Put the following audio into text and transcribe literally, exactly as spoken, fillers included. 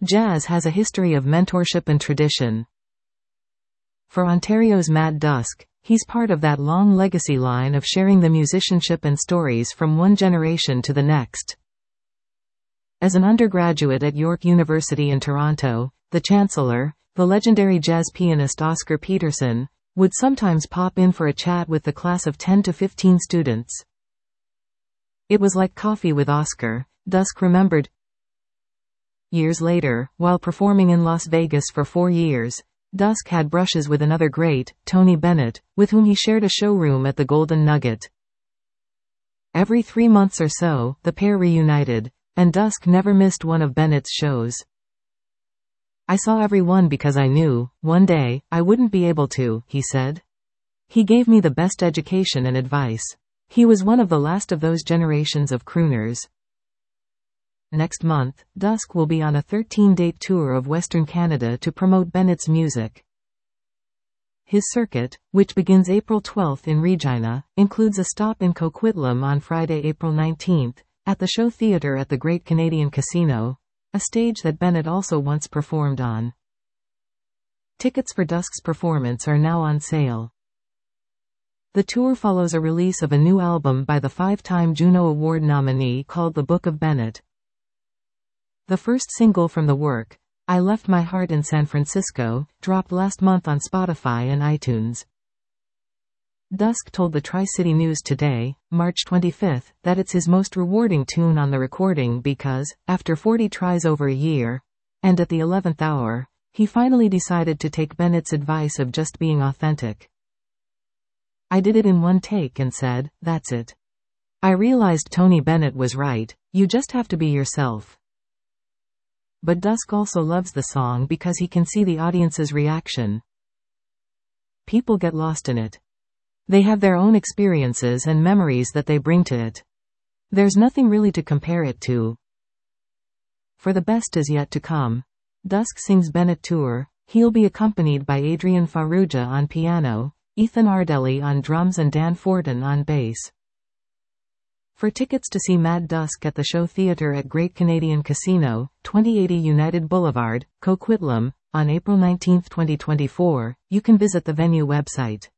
Jazz has a history of mentorship and tradition. For Ontario's Matt Dusk, he's part of that long legacy line of sharing the musicianship and stories from one generation to the next. As an undergraduate at York University in Toronto, the Chancellor, the legendary jazz pianist Oscar Peterson, would sometimes pop in for a chat with the class of ten to fifteen students. It was like coffee with Oscar, Dusk remembered. Years later, while performing in Las Vegas for four years, Dusk had brushes with another great, Tony Bennett, with whom he shared a showroom at the Golden Nugget. Every three months or so, the pair reunited, and Dusk never missed one of Bennett's shows. "I saw every one because I knew, one day, I wouldn't be able to," he said. "He gave me the best education and advice. He was one of the last of those generations of crooners." Next month, Dusk will be on a thirteen-date tour of Western Canada to promote Bennett's music. His circuit, which begins April twelfth in Regina, includes a stop in Coquitlam on Friday, April nineteenth, at the Show Theatre at the Great Canadian Casino, a stage that Bennett also once performed on. Tickets for Dusk's performance are now on sale. The tour follows a release of a new album by the five-time Juno Award nominee called The Book of Bennett. The first single from the work, I Left My Heart in San Francisco, dropped last month on Spotify and iTunes. Dusk told the Tri-City News Today, March twenty-fifth, that it's his most rewarding tune on the recording because, after forty tries over a year, and at the eleventh hour, he finally decided to take Bennett's advice of just being authentic. "I did it in one take and said, that's it. I realized Tony Bennett was right, you just have to be yourself." But Dusk also loves the song because he can see the audience's reaction. People get lost in it. They have their own experiences and memories that they bring to it. There's nothing really to compare it to. For the best is yet to come. Dusk sings Bennett tour. He'll be accompanied by Adrian Farrugia on piano, Ethan Ardelli on drums and Dan Fortin on bass. For tickets to see Matt Dusk at the Show Theatre at Great Canadian Casino, twenty eighty United Boulevard, Coquitlam, on April nineteenth twenty twenty-four, you can visit the venue website.